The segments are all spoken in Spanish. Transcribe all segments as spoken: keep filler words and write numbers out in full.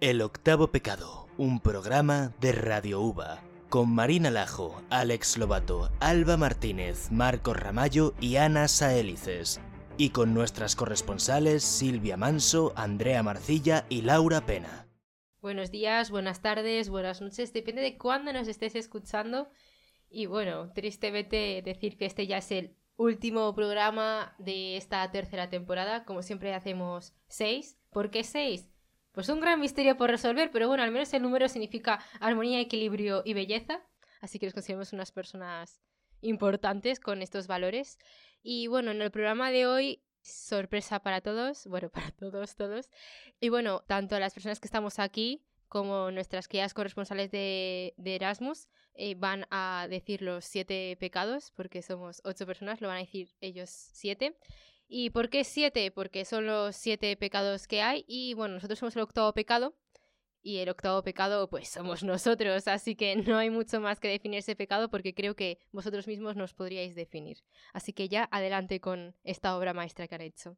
El octavo pecado, un programa de Radio Uva, con Marina Lajo, Alex Lobato, Alba Martínez, Marcos Ramallo y Ana Saélices, y con nuestras corresponsales Silvia Manso, Andrea Marcilla y Laura Pena. Buenos días, buenas tardes, buenas noches, depende de cuándo nos estés escuchando. Y bueno, tristemente decir que este ya es el último programa de esta tercera temporada. Como siempre hacemos seis. ¿Por qué seis? Pues un gran misterio por resolver, pero bueno, al menos el número significa armonía, equilibrio y belleza. Así que nos consideramos unas personas importantes con estos valores. Y bueno, en el programa de hoy, sorpresa para todos, bueno, para todos, todos. Y bueno, tanto las personas que estamos aquí como nuestras queridas corresponsales de, de Erasmus eh, van a decir los siete pecados, porque somos ocho personas, lo van a decir ellos siete. ¿Y por qué siete? Porque son los siete pecados que hay y bueno, nosotros somos el octavo pecado y el octavo pecado pues somos nosotros, así que no hay mucho más que definir ese pecado porque creo que vosotros mismos nos podríais definir. Así que ya adelante con esta obra maestra que han hecho.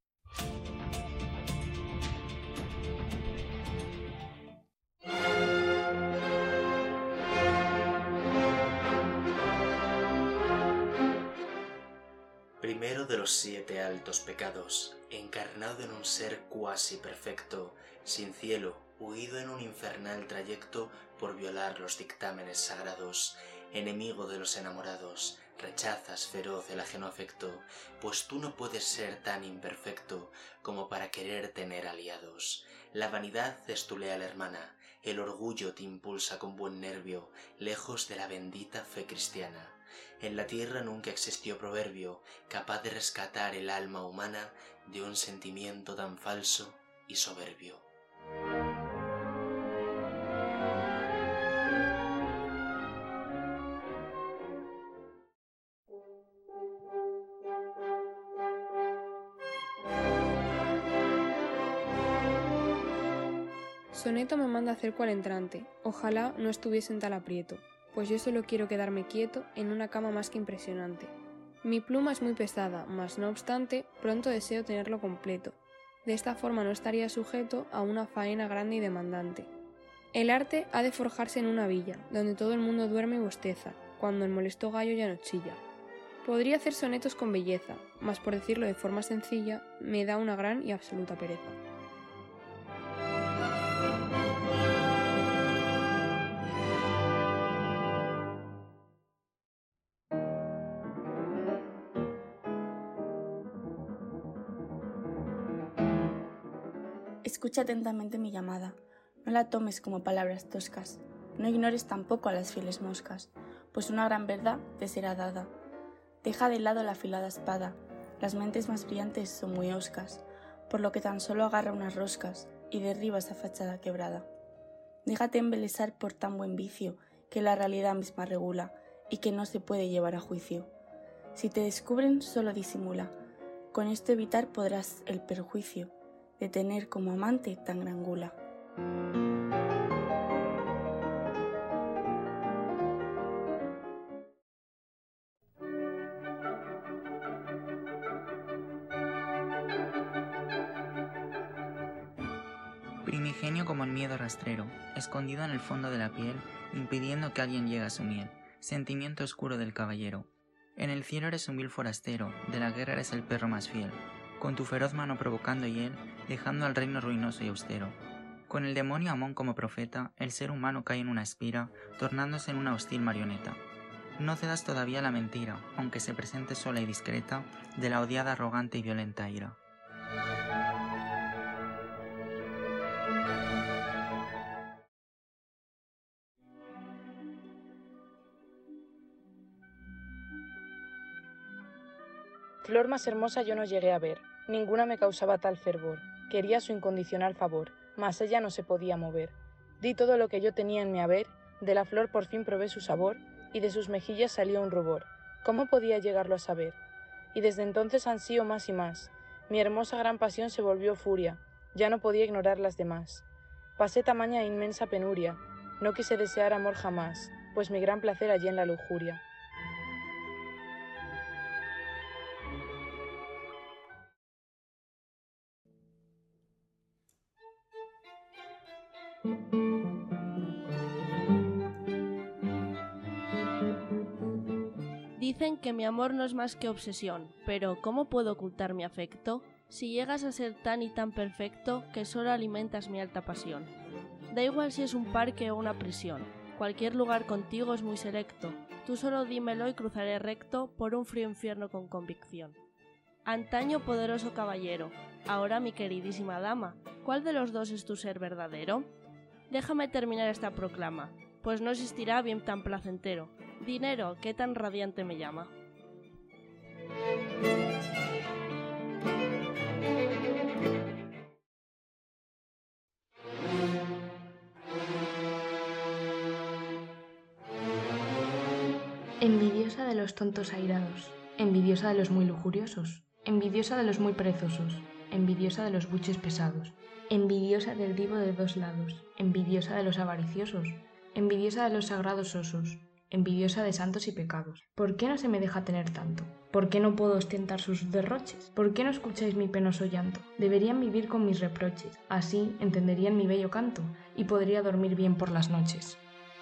Primero de los siete altos pecados, encarnado en un ser cuasi perfecto, sin cielo, huido en un infernal trayecto por violar los dictámenes sagrados, enemigo de los enamorados, rechazas feroz el ajeno afecto, pues tú no puedes ser tan imperfecto como para querer tener aliados. La vanidad es tu leal hermana, el orgullo te impulsa con buen nervio, lejos de la bendita fe cristiana. En la tierra nunca existió proverbio capaz de rescatar el alma humana de un sentimiento tan falso y soberbio. Soneto me manda hacer cual entrante, ojalá no estuviese en tal aprieto, pues yo solo quiero quedarme quieto en una cama más que impresionante. Mi pluma es muy pesada, mas no obstante, pronto deseo tenerlo completo. De esta forma no estaría sujeto a una faena grande y demandante. El arte ha de forjarse en una villa, donde todo el mundo duerme y bosteza, cuando el molesto gallo ya no chilla. Podría hacer sonetos con belleza, mas por decirlo de forma sencilla, me da una gran y absoluta pereza. Escucha atentamente mi llamada, no la tomes como palabras toscas, no ignores tampoco a las fieles moscas, pues una gran verdad te será dada. Deja de lado la afilada espada, las mentes más brillantes son muy hoscas, por lo que tan solo agarra unas roscas y derriba esa fachada quebrada. Déjate embelesar por tan buen vicio que la realidad misma regula y que no se puede llevar a juicio. Si te descubren, solo disimula, con esto evitar podrás el perjuicio de tener como amante tan gran gula. Primigenio como el miedo rastrero, escondido en el fondo de la piel, impidiendo que alguien llegue a su miel, sentimiento oscuro del caballero. En el cielo eres un vil forastero, de la guerra eres el perro más fiel, con tu feroz mano provocando hiel, dejando al reino ruinoso y austero. Con el demonio Amón como profeta, el ser humano cae en una espira, tornándose en una hostil marioneta. No cedas todavía la mentira, aunque se presente sola y discreta, de la odiada, arrogante y violenta ira. Flor más hermosa yo no llegué a ver, ninguna me causaba tal fervor, quería su incondicional favor, mas ella no se podía mover. Di todo lo que yo tenía en mi haber, de la flor por fin probé su sabor, y de sus mejillas salió un rubor. ¿Cómo podía llegarlo a saber? Y desde entonces ansío más y más, mi hermosa gran pasión se volvió furia, ya no podía ignorar las demás. Pasé tamaña e inmensa penuria, no quise desear amor jamás, pues mi gran placer hallé en la lujuria. Dicen que mi amor no es más que obsesión, pero ¿cómo puedo ocultar mi afecto? Si llegas a ser tan y tan perfecto que solo alimentas mi alta pasión. Da igual si es un parque o una prisión, cualquier lugar contigo es muy selecto. Tú solo dímelo y cruzaré recto por un frío infierno con convicción. Antaño poderoso caballero, ahora mi queridísima dama, ¿cuál de los dos es tu ser verdadero? Déjame terminar esta proclama, pues no existirá bien tan placentero. Dinero, ¿qué tan radiante me llama? Envidiosa de los tontos airados, envidiosa de los muy lujuriosos, envidiosa de los muy perezosos, envidiosa de los buches pesados, envidiosa del divo de dos lados, envidiosa de los avariciosos, envidiosa de los sagrados osos, envidiosa de santos y pecados. ¿Por qué no se me deja tener tanto? ¿Por qué no puedo ostentar sus derroches? ¿Por qué no escucháis mi penoso llanto? Deberían vivir con mis reproches, así entenderían mi bello canto, y podría dormir bien por las noches.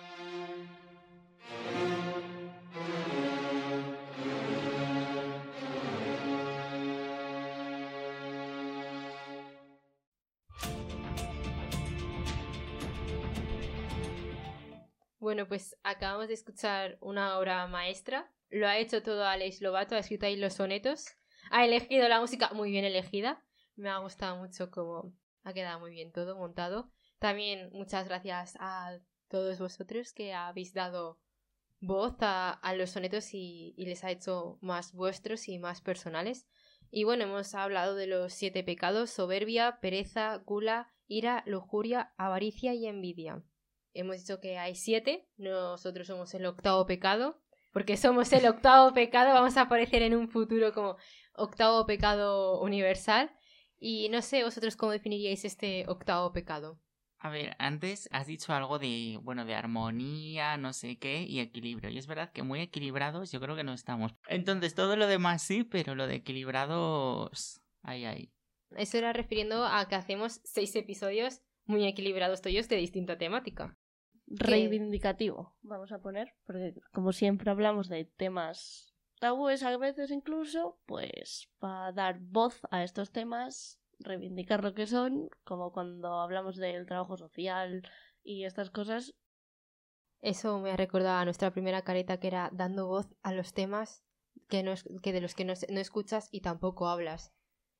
Bueno, pues acabamos de escuchar una obra maestra. Lo ha hecho todo Alex Lobato, ha escrito ahí los sonetos. Ha elegido la música muy bien elegida. Me ha gustado mucho cómo ha quedado muy bien todo montado. También muchas gracias a todos vosotros que habéis dado voz a, a los sonetos y, y les ha hecho más vuestros y más personales. Y bueno, hemos hablado de los siete pecados: soberbia, pereza, gula, ira, lujuria, avaricia y envidia. Hemos dicho que hay siete, nosotros somos el octavo pecado, porque somos el octavo pecado, vamos a aparecer en un futuro como octavo pecado universal. Y no sé, vosotros cómo definiríais este octavo pecado. A ver, antes has dicho algo de, bueno, de armonía, no sé qué, y equilibrio. Y es verdad que muy equilibrados yo creo que no estamos. Entonces todo lo demás sí, pero lo de equilibrados, ahí, ahí. Eso era refiriendo a que hacemos seis episodios muy equilibrados todos de distinta temática. Reivindicativo, vamos a poner, porque como siempre hablamos de temas tabúes a veces incluso, pues para dar voz a estos temas, reivindicar lo que son, como cuando hablamos del trabajo social y estas cosas. Eso me ha recordado a nuestra primera careta, que era dando voz a los temas que, no, que de los que no, no escuchas y tampoco hablas.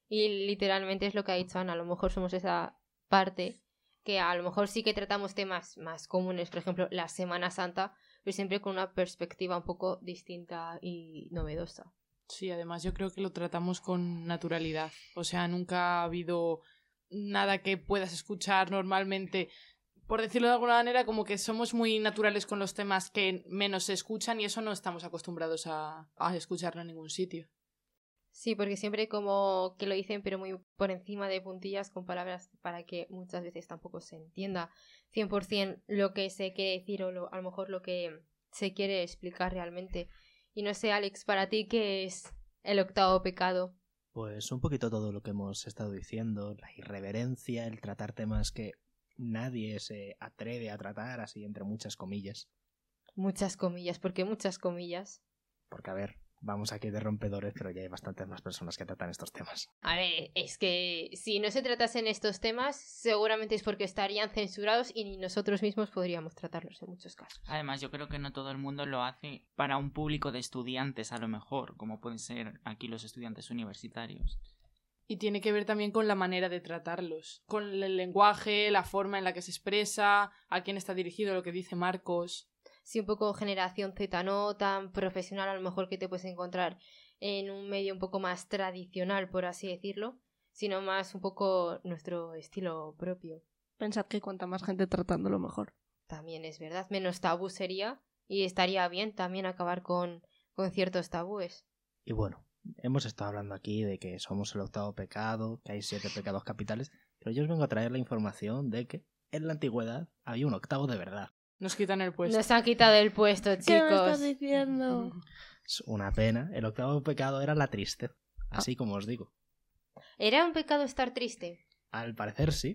Y literalmente es lo que ha dicho Ana, a lo mejor somos esa parte que a lo mejor sí que tratamos temas más comunes, por ejemplo, la Semana Santa, pero siempre con una perspectiva un poco distinta y novedosa. Sí, además yo creo que lo tratamos con naturalidad. O sea, nunca ha habido nada que puedas escuchar normalmente. Por decirlo de alguna manera, como que somos muy naturales con los temas que menos se escuchan y eso no estamos acostumbrados a, a escucharlo en ningún sitio. Sí, porque siempre como que lo dicen, pero muy por encima de puntillas, con palabras para que muchas veces tampoco se entienda cien por ciento lo que se quiere decir o lo, a lo mejor lo que se quiere explicar realmente. Y no sé, Alex, para ti, ¿qué es el octavo pecado? Pues un poquito todo lo que hemos estado diciendo, la irreverencia, el tratar temas que nadie se atreve a tratar, así entre muchas comillas. Muchas comillas, ¿por qué muchas comillas? Porque, a ver, vamos aquí de rompedores, pero ya hay bastantes más personas que tratan estos temas. A ver, es que si no se tratasen estos temas, seguramente es porque estarían censurados y ni nosotros mismos podríamos tratarlos en muchos casos. Además, yo creo que no todo el mundo lo hace para un público de estudiantes, a lo mejor, como pueden ser aquí los estudiantes universitarios. Y tiene que ver también con la manera de tratarlos, con el lenguaje, la forma en la que se expresa, a quién está dirigido, lo que dice Marcos. Sí, un poco generación Z, no tan profesional a lo mejor que te puedes encontrar en un medio un poco más tradicional, por así decirlo, sino más un poco nuestro estilo propio. Pensad que cuanta más gente tratándolo mejor. También es verdad, menos tabú sería y estaría bien también acabar con, con ciertos tabúes. Y bueno, hemos estado hablando aquí de que somos el octavo pecado, que hay siete pecados capitales, pero yo os vengo a traer la información de que en la antigüedad había un octavo de verdad. Nos quitan el puesto. Nos han quitado el puesto, chicos. ¿Qué me estás diciendo? Es una pena. El octavo pecado era la tristeza, así como os digo. ¿Era un pecado estar triste? Al parecer sí.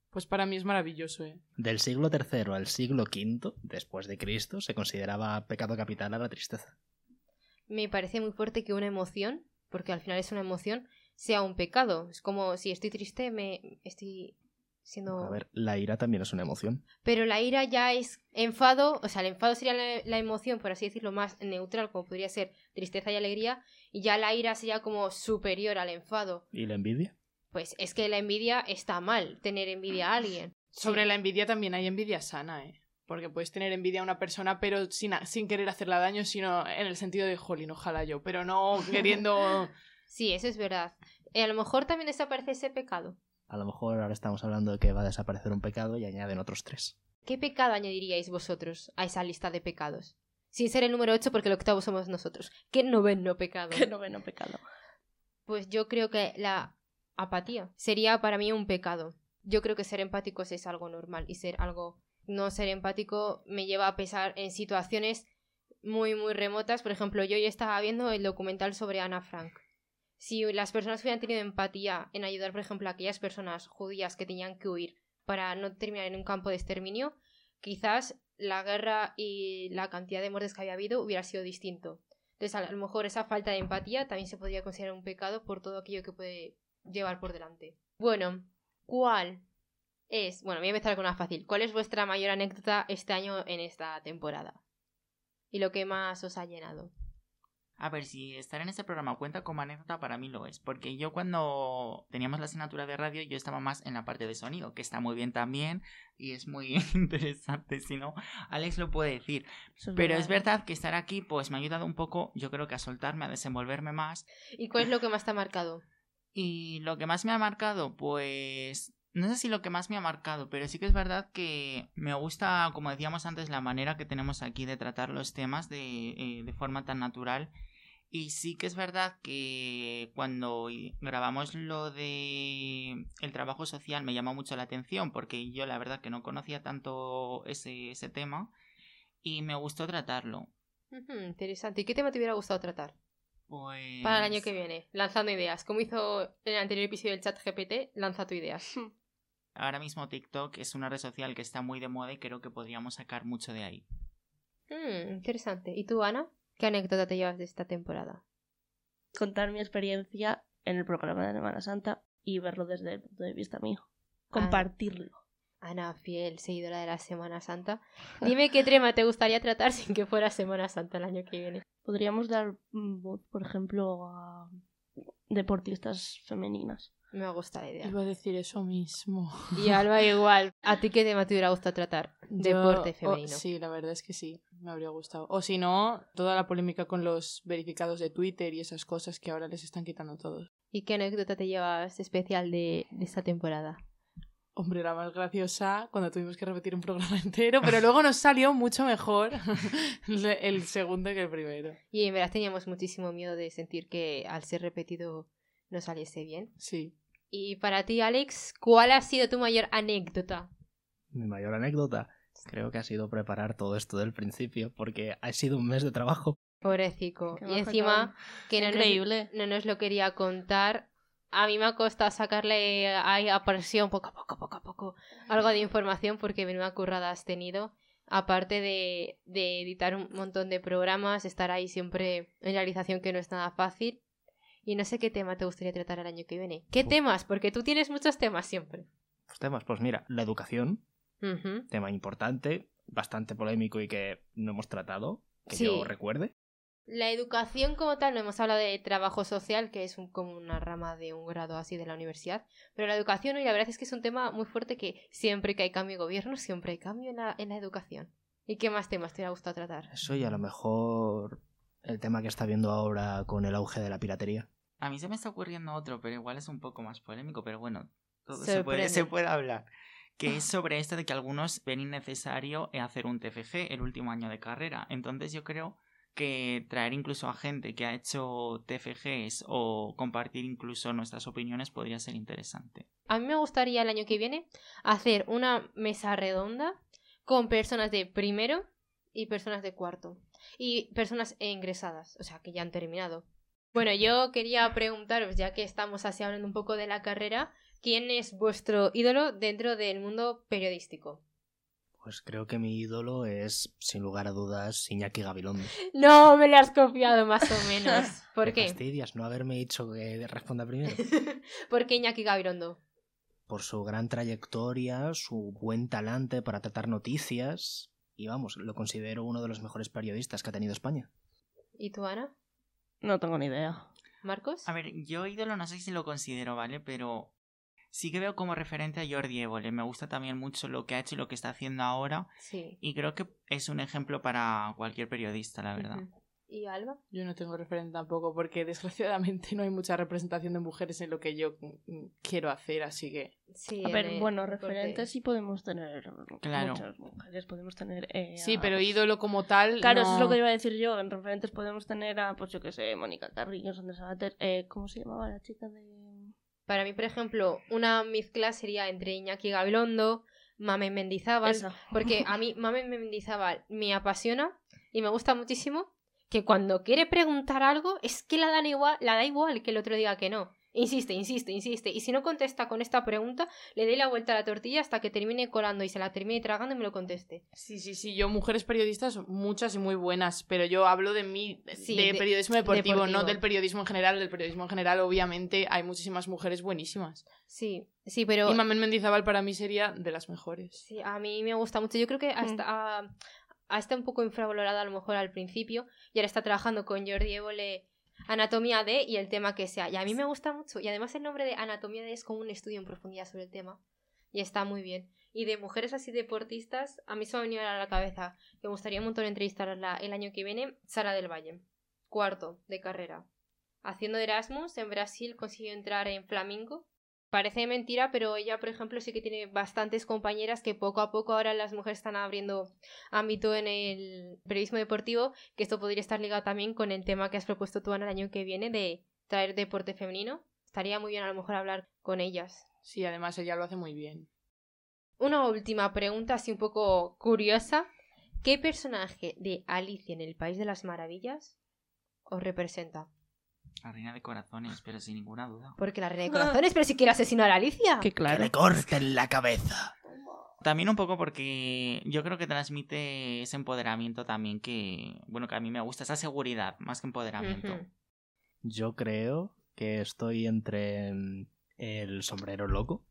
Pues para mí es maravilloso, ¿eh? Del siglo tercero al siglo quinto, después de Cristo, se consideraba pecado capital a la tristeza. Me parece muy fuerte que una emoción, porque al final es una emoción, sea un pecado. Es como si estoy triste, me estoy siendo... A ver, la ira también es una emoción. Pero la ira ya es enfado, o sea, el enfado sería la, la emoción, por así decirlo, más neutral, como podría ser tristeza y alegría, y ya la ira sería como superior al enfado. ¿Y la envidia? Pues es que la envidia está mal, tener envidia a alguien. Sobre la envidia también hay envidia sana, ¿eh? Porque puedes tener envidia a una persona, pero sin, sin querer hacerla daño, sino en el sentido de, jolín, ojalá yo, pero no queriendo... Sí, eso es verdad. Eh, a lo mejor también desaparece ese pecado. A lo mejor ahora estamos hablando de que va a desaparecer un pecado y añaden otros tres. ¿Qué pecado añadiríais vosotros a esa lista de pecados? Sin ser el número ocho, porque el octavo somos nosotros. ¿Qué noveno pecado? ¿Qué noveno pecado? Pues yo creo que la apatía sería para mí un pecado. Yo creo que ser empáticos es algo normal y ser algo... No ser empático me lleva a pensar en situaciones muy, muy remotas. Por ejemplo, yo ya estaba viendo el documental sobre Ana Frank. Si las personas hubieran tenido empatía en ayudar, por ejemplo, a aquellas personas judías que tenían que huir para no terminar en un campo de exterminio, quizás la guerra y la cantidad de muertes que había habido hubiera sido distinto. Entonces, a lo mejor esa falta de empatía también se podría considerar un pecado por todo aquello que puede llevar por delante. Bueno, ¿cuál es? Bueno, voy a empezar con una fácil. ¿Cuál es vuestra mayor anécdota este año en esta temporada? Y lo que más os ha llenado. A ver, si estar en este programa cuenta como anécdota, para mí lo es. Porque yo cuando teníamos la asignatura de radio, yo estaba más en la parte de sonido, que está muy bien también y es muy interesante. Si no, Alex lo puede decir. Es Pero verdad. Es verdad que estar aquí pues me ha ayudado un poco, yo creo que a soltarme, a desenvolverme más. ¿Y cuál es lo que más te ha marcado? Y lo que más me ha marcado, pues... No sé si lo que más me ha marcado, pero sí que es verdad que me gusta, como decíamos antes, la manera que tenemos aquí de tratar los temas de, eh, de forma tan natural. Y sí que es verdad que cuando grabamos lo de el trabajo social me llamó mucho la atención porque yo la verdad que no conocía tanto ese, ese tema y me gustó tratarlo. Uh-huh, interesante. ¿Y qué tema te hubiera gustado tratar? Pues... Para el año que viene, lanzando ideas. Como hizo en el anterior episodio del ChatGPT, lanza tu ideas. Ahora mismo TikTok es una red social que está muy de moda y creo que podríamos sacar mucho de ahí. Mm, interesante. ¿Y tú, Ana? ¿Qué anécdota te llevas de esta temporada? Contar mi experiencia en el programa de Semana Santa y verlo desde el punto de vista mío. Compartirlo. Ana, fiel seguidora de la Semana Santa. Dime qué tema te gustaría tratar sin que fuera Semana Santa el año que viene. Podríamos dar voz, por ejemplo, a deportistas femeninas. Me gusta la idea. Iba a decir eso mismo. Y Alba igual. ¿A ti qué tema te hubiera gustado tratar? Deporte Yo, femenino. Oh, sí, la verdad es que sí, me habría gustado. O si no, toda la polémica con los verificados de Twitter y esas cosas que ahora les están quitando todos. ¿Y qué anécdota te llevas especial de, de esta temporada? Hombre, la más graciosa cuando tuvimos que repetir un programa entero, pero luego nos salió mucho mejor el segundo que el primero. Y en verdad teníamos muchísimo miedo de sentir que al ser repetido no saliese bien. Sí. Y para ti, Alex, ¿cuál ha sido tu mayor anécdota? Mi mayor anécdota creo que ha sido preparar todo esto del principio, porque ha sido un mes de trabajo. Pobrecito. Y encima, que no nos, no nos lo quería contar. A mí me ha costado sacarle ahí a presión poco a poco, poco a poco, algo de información porque menuda currada has tenido. Aparte de, de editar un montón de programas, estar ahí siempre en realización, que no es nada fácil. Y no sé qué tema te gustaría tratar el año que viene. ¿Qué Uf. temas? Porque tú tienes muchos temas siempre. Pues temas, pues mira, la educación, uh-huh. tema importante, bastante polémico y que no hemos tratado, que sí. yo recuerde. La educación como tal, no hemos hablado de trabajo social, que es un, como una rama de un grado así de la universidad, pero la educación, y la verdad es que es un tema muy fuerte que siempre que hay cambio de gobierno, siempre hay cambio en la, en la educación. ¿Y qué más temas te hubiera gustado tratar? Eso y a lo mejor el tema que está viendo ahora con el auge de la piratería. A mí se me está ocurriendo otro, pero igual es un poco más polémico, pero bueno, todo se puede, se puede hablar. Que es sobre esto de que algunos ven innecesario hacer un T F G el último año de carrera. Entonces yo creo que traer incluso a gente que ha hecho T F Gs o compartir incluso nuestras opiniones podría ser interesante. A mí me gustaría el año que viene hacer una mesa redonda con personas de primero y personas de cuarto. Y personas ingresadas, o sea, que ya han terminado. Bueno, yo quería preguntaros, ya que estamos así hablando un poco de la carrera, ¿quién es vuestro ídolo dentro del mundo periodístico? Pues creo que mi ídolo es, sin lugar a dudas, Iñaki Gabilondo. No, me lo has copiado más o menos. ¿Por ¿Te qué? fastidias no haberme dicho que responda primero? ¿Por qué Iñaki Gabilondo? Por su gran trayectoria, su buen talante para tratar noticias y vamos, lo considero uno de los mejores periodistas que ha tenido España. ¿Y tú, Ana? No tengo ni idea. ¿Marcos? A ver, yo ídolo no sé si lo considero, ¿vale? Pero sí que veo como referente a Jordi Évole. Me gusta también mucho lo que ha hecho y lo que está haciendo ahora. Sí. Y creo que es un ejemplo para cualquier periodista, la verdad. Uh-huh. ¿Y Alba? Yo no tengo referente tampoco porque desgraciadamente no hay mucha representación de mujeres en lo que yo quiero hacer, así que... Sí, A ver, el, bueno, el referentes corte. sí podemos tener Claro. muchas mujeres, podemos tener... Eh, Sí, a, pero pues, ídolo como tal... Claro, no... eso es lo que iba a decir yo. En referentes podemos tener a, pues yo que sé, Mónica Carrillo, Sandra Sabater... Eh, ¿Cómo se llamaba la chica de...? Para mí, por ejemplo, una mezcla sería entre Iñaki Gabilondo, Mamen Mendizábal, Esa. porque a mí Mamen Mendizábal me apasiona y me gusta muchísimo que cuando quiere preguntar algo es que la dan igual, la da igual que el otro diga que no. Insiste, insiste, insiste. Y si no contesta con esta pregunta, le doy la vuelta a la tortilla hasta que termine colando y se la termine tragando y me lo conteste. Sí, sí, sí. Yo, mujeres periodistas, muchas y muy buenas. Pero yo hablo de mí, Sí, de, de- periodismo deportivo, deportivo. no del periodismo en general. Del periodismo en general, obviamente, hay muchísimas mujeres buenísimas. Sí, sí, pero... Y Mamen Mendizábal para mí sería de las mejores. Sí, a mí me gusta mucho. Yo creo que hasta, ha, ha estado un poco infravalorada a lo mejor al principio y ahora está trabajando con Jordi Évole Anatomía D y el tema que sea. Y a mí me gusta mucho. Y además el nombre de Anatomía D es como un estudio en profundidad sobre el tema. Y está muy bien. Y de mujeres así deportistas, a mí se me ha venido a la cabeza que me gustaría un montón entrevistarla el año que viene, Sara del Valle. Cuarto de carrera. Haciendo Erasmus, en Brasil consiguió entrar en Flamengo. Parece mentira, pero ella, por ejemplo, sí que tiene bastantes compañeras que poco a poco ahora las mujeres están abriendo ámbito en el periodismo deportivo, que esto podría estar ligado también con el tema que has propuesto tú, Ana, el año que viene, de traer deporte femenino. Estaría muy bien a lo mejor hablar con ellas. Sí, además ella lo hace muy bien. Una última pregunta, así un poco curiosa. ¿Qué personaje de Alicia en el País de las Maravillas os representa? La reina de corazones, pero sin ninguna duda. Porque la reina de corazones, pero si quiere asesinar a Alicia. Que claro. ¡Que le corten la cabeza! También un poco porque yo creo que transmite ese empoderamiento también que, bueno, que a mí me gusta, esa seguridad, más que empoderamiento. Ujú. Yo creo que estoy entre mm, el sombrero loco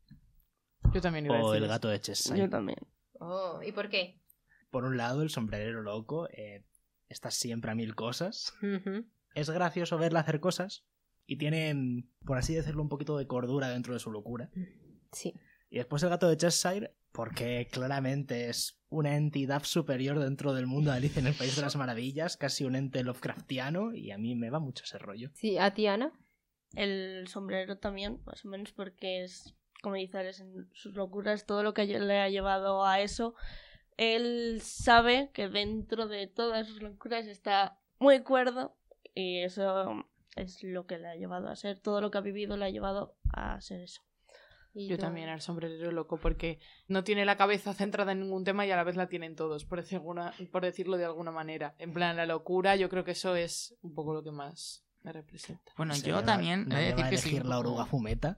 Yo también iba a o decir el eso. gato de Cheshire. Yo también. Oh, ¿y por qué? Por un lado, el sombrero loco eh, está siempre a mil cosas. Ujú. Es gracioso verla hacer cosas y tiene, mm, por así decirlo, un poquito de cordura dentro de su locura. Sí. Y después el gato de Cheshire, porque claramente es una entidad superior dentro del mundo de Alicia en el País de las Maravillas, casi un ente Lovecraftiano, y a mí me va mucho ese rollo. Sí, ¿a ti, Ana? El sombrero también, más o menos porque es, como dice Alex, en sus locuras, todo lo que le ha llevado a eso. Él sabe que dentro de todas sus locuras está muy cuerdo y eso es lo que le ha llevado a ser. Todo lo que ha vivido le ha llevado a ser eso. ¿Y Yo tú, también Ana? al sombrerero loco porque no tiene la cabeza centrada en ningún tema y a la vez la tienen todos, por, decir alguna- por decirlo de alguna manera. En plan, la locura, yo creo que eso es un poco lo que más me representa. Bueno, Se yo va- también no he de me decir va a que soy elegir un la poco- oruga fumeta.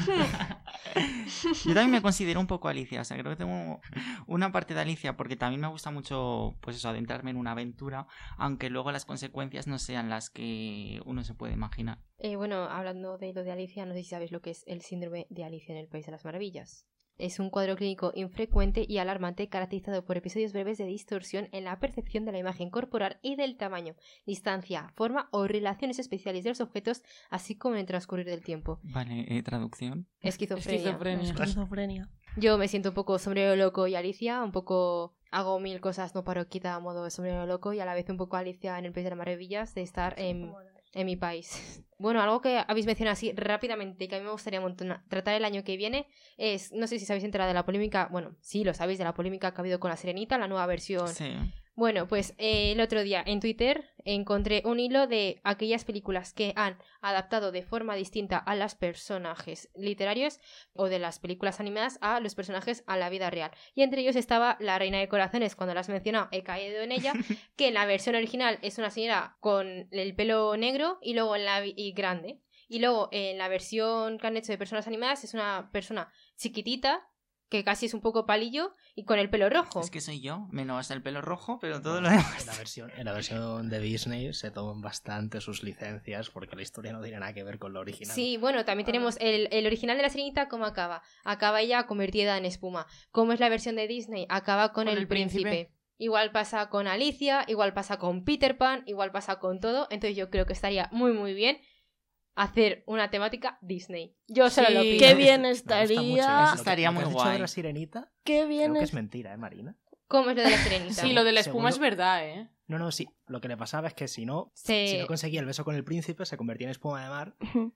Yo también me considero un poco Alicia, o sea, creo que tengo una parte de Alicia porque también me gusta mucho, pues eso, adentrarme en una aventura, aunque luego las consecuencias no sean las que uno se puede imaginar. Eh, bueno, hablando de lo de Alicia, no sé si sabéis lo que es el síndrome de Alicia en el País de las Maravillas. Es un cuadro clínico infrecuente y alarmante caracterizado por episodios breves de distorsión en la percepción de la imagen corporal y del tamaño, distancia, forma o relaciones especiales de los objetos, así como en el transcurrir del tiempo. Vale, eh, traducción. Esquizofrenia. Esquizofrenia. Esquizofrenia. Yo me siento un poco sombrero loco y Alicia, un poco hago mil cosas, no paro quita a modo de sombrero loco y a la vez un poco Alicia en el País de las Maravillas, de estar en, en mi país. Bueno, algo que habéis mencionado así rápidamente y que a mí me gustaría un montón tratar el año que viene es, no sé si os habéis enterado de la polémica, bueno, sí lo sabéis, de la polémica que ha habido con La Sirenita, la nueva versión. Sí. Bueno, pues eh, el otro día en Twitter encontré un hilo de aquellas películas que han adaptado de forma distinta a los personajes literarios o de las películas animadas a los personajes a la vida real. Y entre ellos estaba La Reina de Corazones, cuando la has mencionado he caído en ella, que en la versión original es una señora con el pelo negro y luego en la vi- y grande. Y luego, en la versión que han hecho de personas animadas, es una persona chiquitita, que casi es un poco palillo, y con el pelo rojo. Es que soy yo, menos hasta el pelo rojo, pero todo No, lo demás. En la, versión, en la versión de Disney se toman bastante sus licencias porque la historia no tiene nada que ver con la original. Sí, bueno, también tenemos el, el original de la Sirenita, ¿cómo acaba? Acaba ella convertida en espuma. ¿Cómo es la versión de Disney? Acaba con, Con el, el príncipe. príncipe. Igual pasa con Alicia, igual pasa con Peter Pan, igual pasa con todo. Entonces yo creo que estaría muy muy bien hacer una temática Disney. Yo solo Sí. lo pido. Qué bien Me gusta mucho estaría. eso. Eso estaría Lo que muy has dicho guay. de la Sirenita, Qué bien creo que es- es mentira, ¿eh, Marina? ¿Cómo es lo de la Sirenita? Sí, lo de la espuma Segundo- es verdad, ¿eh? No, no, sí. Lo que le pasaba es que si no, Se- si no conseguía el beso con el príncipe, se convertía en espuma de mar.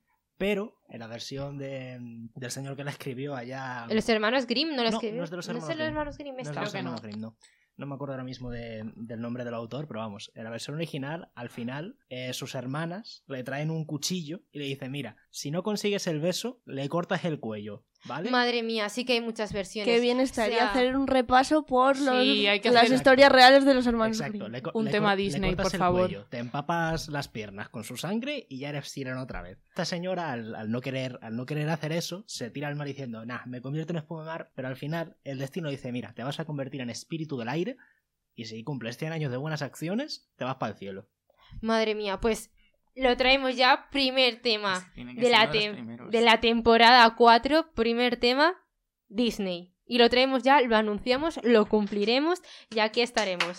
Pero en la versión de, del señor que la escribió allá... Los hermanos Grimm no lo No, escribieron. no es de los hermanos de los Grimm. hermanos Grimm No es de esta. los que hermanos no. Grimm, no. No me acuerdo ahora mismo de- del nombre del autor, pero vamos, en la versión original, al final, eh, sus hermanas le traen un cuchillo y le dicen, mira, si no consigues el beso, le cortas el cuello, ¿vale? Madre mía, sí que hay muchas versiones. Qué bien estaría O sea, hacer un repaso por los, Sí, hay que las hacer- historias reales de los hermanos Exacto, Grimm. le co- Un le tema cor- le Disney, cortas por el favor. cuello, te empapas las piernas con su sangre y ya eres sirena otra vez. Esta señora, al, al no querer, al no querer hacer eso, se tira al mar diciendo, nah, me convierto en espuma de mar, pero al final el destino dice, mira, te vas a convertir en espíritu del aire y si cumples cien años de buenas acciones, te vas para el cielo. Madre mía, pues lo traemos ya, primer tema Es que tiene que de ser la, uno de los tem- primeros. de la temporada cuatro, primer tema, Disney. Y lo traemos ya, lo anunciamos, lo cumpliremos y aquí estaremos.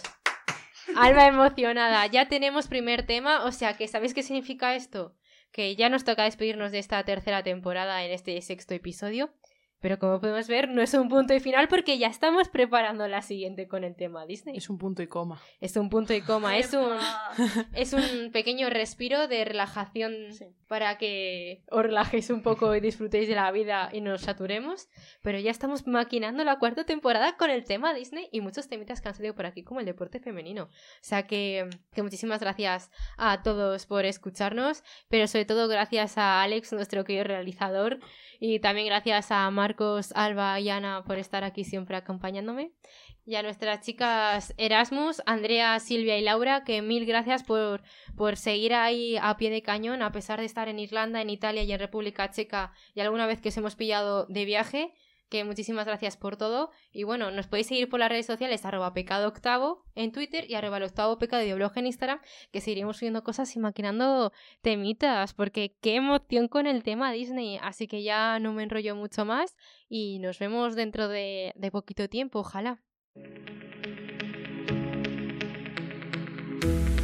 Alba emocionada, ya tenemos primer tema, o sea que ¿sabéis qué significa esto? Que ya nos toca despedirnos de esta tercera temporada en este sexto episodio. Pero como podemos ver, no es un punto y final porque ya estamos preparando la siguiente con el tema Disney. Es un punto y coma. Es un punto y coma, es un, es un pequeño respiro de relajación Sí. para que os relajéis un poco y disfrutéis de la vida y nos saturemos. Pero ya estamos maquinando la cuarta temporada con el tema Disney y muchos temitas que han salido por aquí como el deporte femenino. O sea que, que muchísimas gracias a todos por escucharnos, pero sobre todo gracias a Alex, nuestro querido realizador, y también gracias a Marcos, Alba y Ana por estar aquí siempre acompañándome. Y a nuestras chicas Erasmus, Andrea, Silvia y Laura, que mil gracias por, por seguir ahí a pie de cañón, a pesar de estar en Irlanda, en Italia y en República Checa, y alguna vez que os hemos pillado de viaje, que muchísimas gracias por todo. Y bueno, nos podéis seguir por las redes sociales, arroba pecado octavo en Twitter y arroba el octavo pecado de blog en Instagram, que seguiremos subiendo cosas y maquinando temitas, porque qué emoción con el tema Disney. Así que ya no me enrollo mucho más y nos vemos dentro de, de poquito tiempo, ojalá.